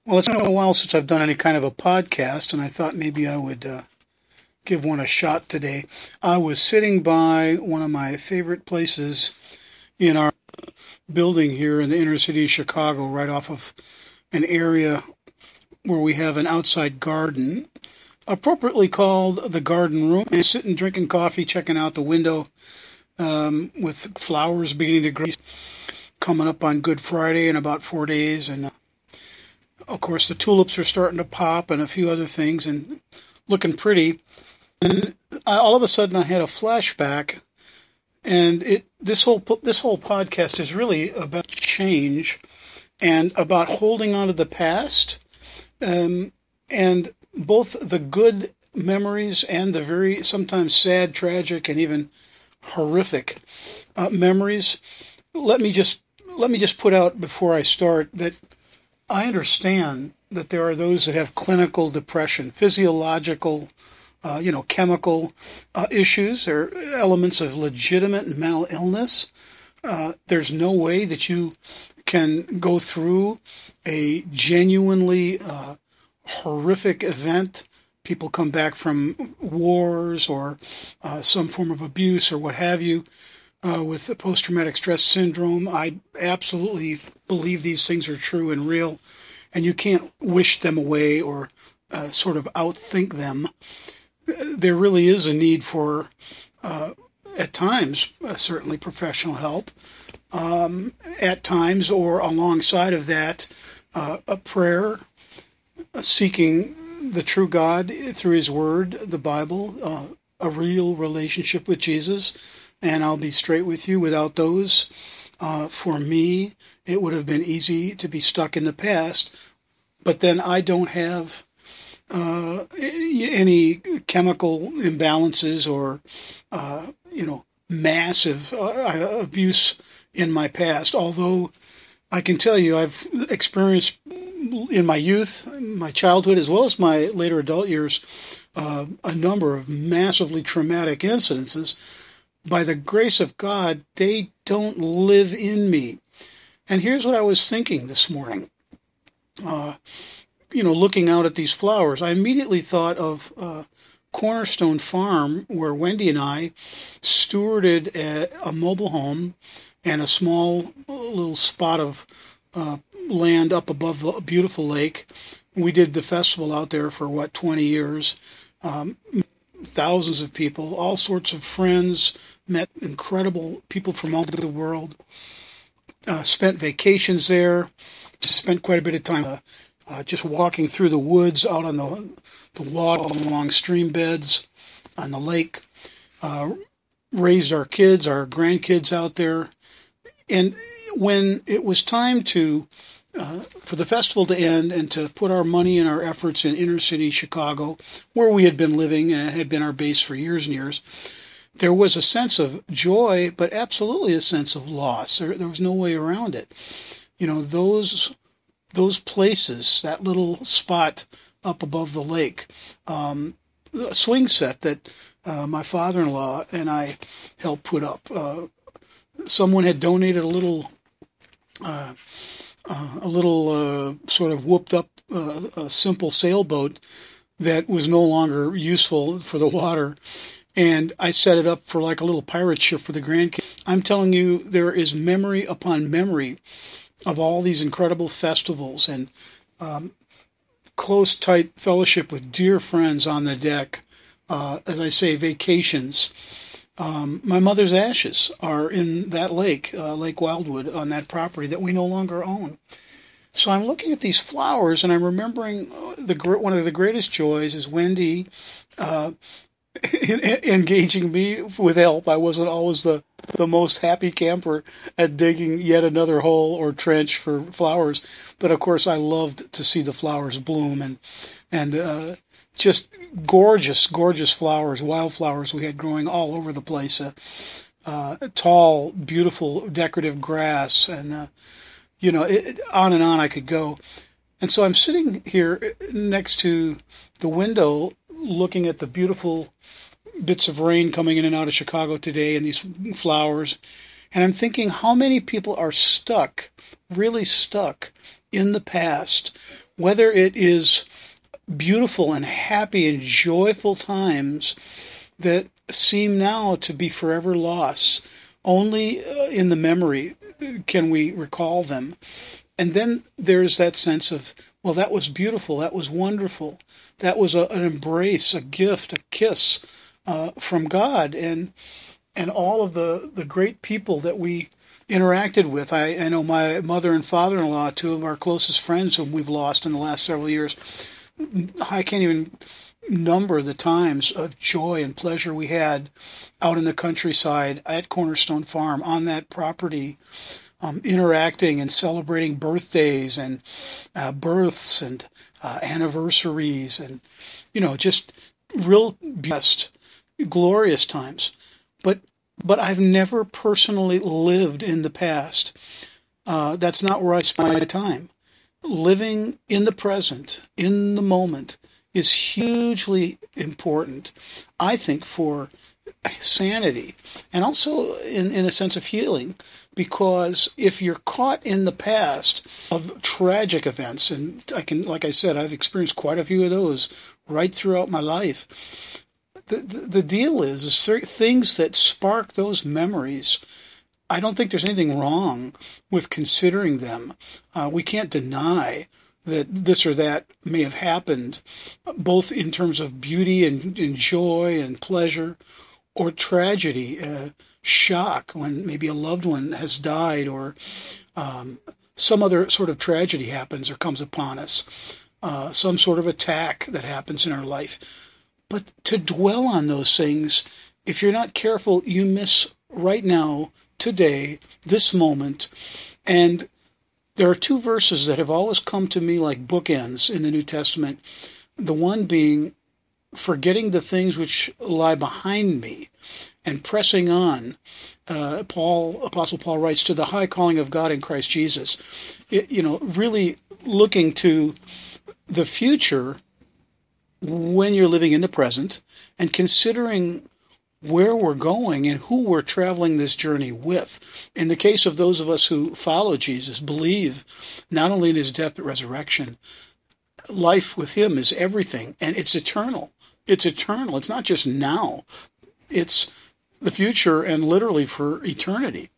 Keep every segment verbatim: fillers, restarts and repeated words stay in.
Well, it's been a while since I've done any kind of a podcast, and I thought maybe I would uh, give one a shot today. I was sitting by one of my favorite places in our building here in the inner city of Chicago, right off of an area where we have an outside garden, appropriately called the garden room. And sitting drinking coffee, checking out the window um, with flowers beginning to grow, coming up on Good Friday in about four days, and uh, of course, the tulips are starting to pop and a few other things and looking pretty. And I, all of a sudden, I had a flashback, and it this whole this whole podcast is really about change and about holding on to the past, um, and both the good memories and the very sometimes sad, tragic, and even horrific uh, memories. Let me just let me just put out before I start that I understand that there are those that have clinical depression, physiological, uh, you know, chemical uh, issues. There are elements of legitimate mental illness. Uh, there's no way that you can go through a genuinely uh, horrific event. People come back from wars or uh, some form of abuse or what have you. Uh, with the post-traumatic stress syndrome, I absolutely believe these things are true and real, and you can't wish them away or uh, sort of outthink them. There really is a need for, uh, at times, uh, certainly professional help. Um, at times, or alongside of that, uh, a prayer, uh, seeking the true God through His Word, the Bible, uh, a real relationship with Jesus. And I'll be straight with you, without those, uh, for me, it would have been easy to be stuck in the past. But then I don't have uh, any chemical imbalances or, uh, you know, massive uh, abuse in my past. Although I can tell you I've experienced in my youth, my childhood, as well as my later adult years, uh, a number of massively traumatic incidences. By the grace of God, they don't live in me. And here's what I was thinking this morning. Uh, you know, looking out at these flowers, I immediately thought of uh, Cornerstone Farm, where Wendy and I stewarded a, a mobile home and a small little spot of uh, land up above the beautiful lake. We did the festival out there for, what, twenty years. Um, thousands of people, all sorts of friends, met incredible people from all over the world, uh, spent vacations there, spent quite a bit of time uh, uh, just walking through the woods, out on the, the water, along stream beds, on the lake, uh, raised our kids, our grandkids out there. And when it was time to Uh, for the festival to end and to put our money and our efforts in inner city Chicago, where we had been living and had been our base for years and years, there was a sense of joy, but absolutely a sense of loss. There, there was no way around it. You know, those those places, that little spot up above the lake, um, a swing set that uh, my father-in-law and I helped put up. Uh, someone had donated a little... Uh, Uh, a little uh, sort of whooped up uh, a simple sailboat that was no longer useful for the water. And I set it up for like a little pirate ship for the grandkids. I'm telling you, there is memory upon memory of all these incredible festivals and um, close, tight fellowship with dear friends on the deck. Uh, as I say, vacations. Um, my mother's ashes are in that lake, uh, Lake Wildwood, on that property that we no longer own. So I'm looking at these flowers, and I'm remembering the one of the greatest joys is Wendy uh, engaging me with help. I wasn't always the, the most happy camper at digging yet another hole or trench for flowers, but of course I loved to see the flowers bloom and and uh, just gorgeous, gorgeous flowers, wildflowers we had growing all over the place. Uh, uh, tall, beautiful, decorative grass, and uh, you know, it, on and on I could go. And so I'm sitting here next to the window, looking at the beautiful bits of rain coming in and out of Chicago today, and these flowers, and I'm thinking, how many people are stuck, really stuck, in the past, whether it is beautiful and happy and joyful times that seem now to be forever lost. Only uh, in the memory can we recall them. And then there's that sense of, well, that was beautiful, that was wonderful, that was a, an embrace, a gift, a kiss uh, from God, and and all of the, the great people that we interacted with. I, I know my mother and father-in-law, two of our closest friends whom we've lost in the last several years. I can't even number the times of joy and pleasure we had out in the countryside at Cornerstone Farm on that property, um, interacting and celebrating birthdays and uh, births and uh, anniversaries and, you know, just real best, glorious times. But but I've never personally lived in the past. Uh, that's not where I spend my time. Living in the present, in the moment, is hugely important, I think, for sanity and also in, in a sense of healing. Because if you're caught in the past of tragic events, and I can, like I said, I've experienced quite a few of those right throughout my life. The, the, the deal is, is there things that spark those memories. I don't think there's anything wrong with considering them. Uh, we can't deny that this or that may have happened, both in terms of beauty and, and joy and pleasure, or tragedy, uh, shock when maybe a loved one has died, or um, some other sort of tragedy happens or comes upon us, uh, some sort of attack that happens in our life. But to dwell on those things, if you're not careful, you miss right now, today, this moment. And there are two verses that have always come to me like bookends in the New Testament. The one being, forgetting the things which lie behind me and pressing on. Uh, Paul, Apostle Paul writes, to the high calling of God in Christ Jesus. It, you know, really looking to the future when you're living in the present and considering where we're going and who we're traveling this journey with. In the case of those of us who follow Jesus, believe not only in his death but resurrection, life with him is everything, and it's eternal. It's eternal. It's not just now. It's the future and literally for eternity.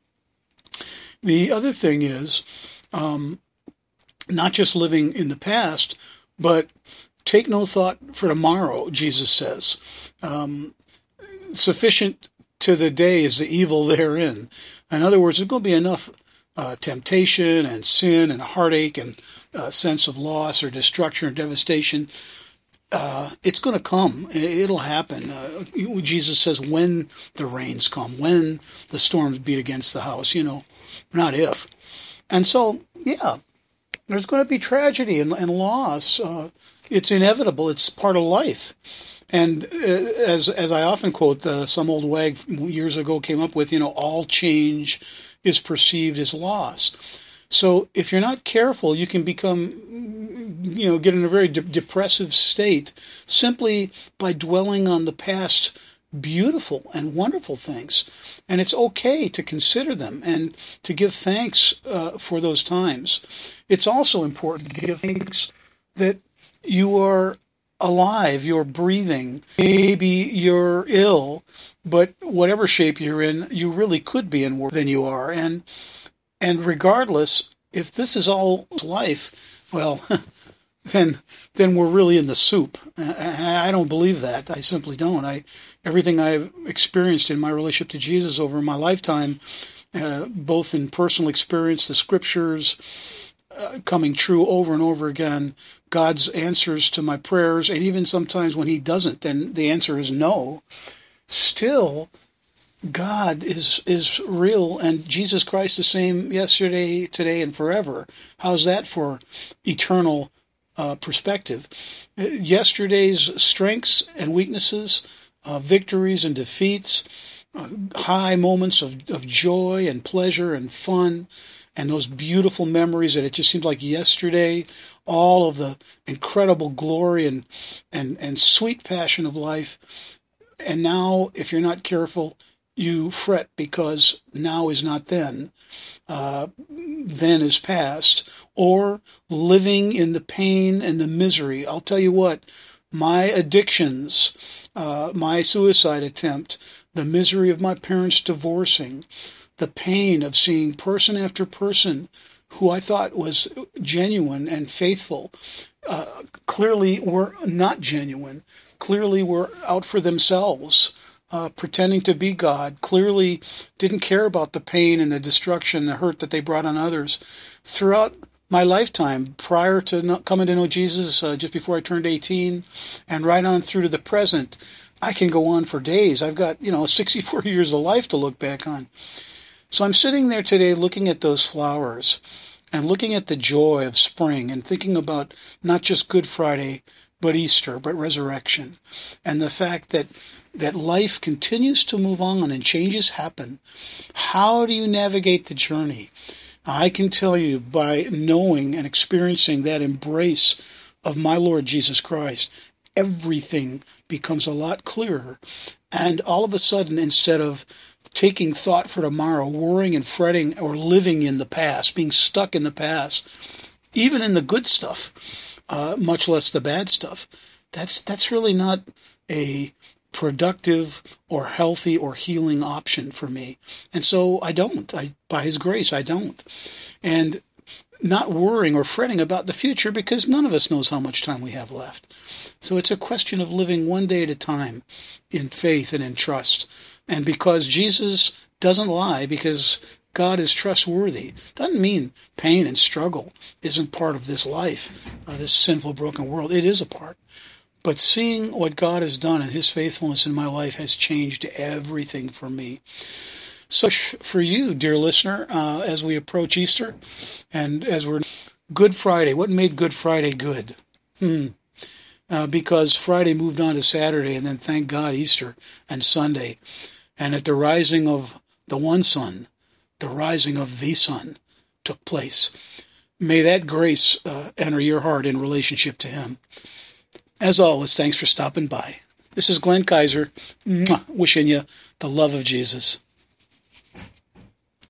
The other thing is um, not just living in the past, but take no thought for tomorrow, Jesus says. Um, sufficient to the day is the evil therein. In other words, there's going to be enough uh, temptation and sin and heartache and uh, sense of loss or destruction or devastation. Uh, it's going to come. It'll happen. Uh, Jesus says when the rains come, when the storms beat against the house, you know, not if. And so, yeah, there's going to be tragedy and, and loss. Uh, it's inevitable. It's part of life. And uh, as as I often quote, uh, some old wag years ago came up with, you know, all change is perceived as loss. So if you're not careful, you can become, you know, get in a very de- depressive state simply by dwelling on the past beautiful and wonderful things. And it's okay to consider them and to give thanks uh, for those times. It's also important to give thanks that you are alive, you're breathing. Maybe you're ill, but whatever shape you're in, you really could be in worse than you are. And and regardless, if this is all life, well, then then we're really in the soup. I don't believe that. I simply don't. I everything I've experienced in my relationship to Jesus over my lifetime, uh, both in personal experience, the scriptures uh, coming true over and over again, God's answers to my prayers, and even sometimes when he doesn't, then the answer is no. Still, God is is real, and Jesus Christ the same yesterday, today, and forever. How's that for eternal uh, perspective? Yesterday's strengths and weaknesses, uh, victories and defeats, uh, high moments of, of joy and pleasure and fun, and those beautiful memories that it just seemed like yesterday, all of the incredible glory and, and, and sweet passion of life. And now, if you're not careful, you fret because now is not then, uh, then is past, or living in the pain and the misery. I'll tell you what, my addictions, uh, my suicide attempt, the misery of my parents divorcing, the pain of seeing person after person who I thought was genuine and faithful, uh, clearly were not genuine, clearly were out for themselves, uh, pretending to be God, clearly didn't care about the pain and the destruction, the hurt that they brought on others. Throughout my lifetime, prior to not coming to know Jesus, uh, just before I turned eighteen, and right on through to the present, I can go on for days. I've got, you know, sixty-four years of life to look back on. So I'm sitting there today looking at those flowers and looking at the joy of spring and thinking about not just Good Friday, but Easter, but resurrection, and the fact that that life continues to move on and changes happen. How do you navigate the journey? I can tell you by knowing and experiencing that embrace of my Lord Jesus Christ, everything becomes a lot clearer. And all of a sudden, instead of taking thought for tomorrow, worrying and fretting or living in the past, being stuck in the past, even in the good stuff, uh, much less the bad stuff, that's that's really not a productive or healthy or healing option for me. And so I don't. I, by His grace, I don't. And not worrying or fretting about the future, because none of us knows how much time we have left. So it's a question of living one day at a time in faith and in trust. And because Jesus doesn't lie, because God is trustworthy, doesn't mean pain and struggle isn't part of this life, uh, this sinful, broken world. It is a part. But seeing what God has done and His faithfulness in my life has changed everything for me. So for you, dear listener, uh, as we approach Easter and as we're Good Friday, what made Good Friday good? Hmm. Uh, because Friday moved on to Saturday, and then thank God Easter and Sunday. And at the rising of the one sun, the rising of the sun took place. May that grace uh, enter your heart in relationship to Him. As always, thanks for stopping by. This is Glenn Kaiser, mwah, wishing you the love of Jesus.